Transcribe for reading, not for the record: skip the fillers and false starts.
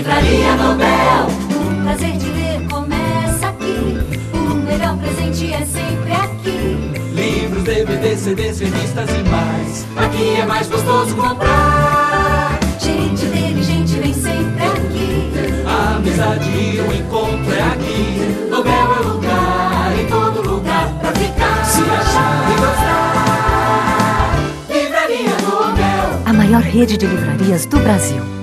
Livraria Nobel. O prazer de ler começa aqui. O melhor presente é sempre aqui. Livros, DVDs, CDs, revistas e mais. Aqui é mais gostoso comprar. Gente inteligente vem sempre aqui. A amizade e o encontro é aqui. Nobel é lugar, em todo lugar pra ficar. Se achar e gostar, Livraria Nobel. A maior rede de livrarias do Brasil.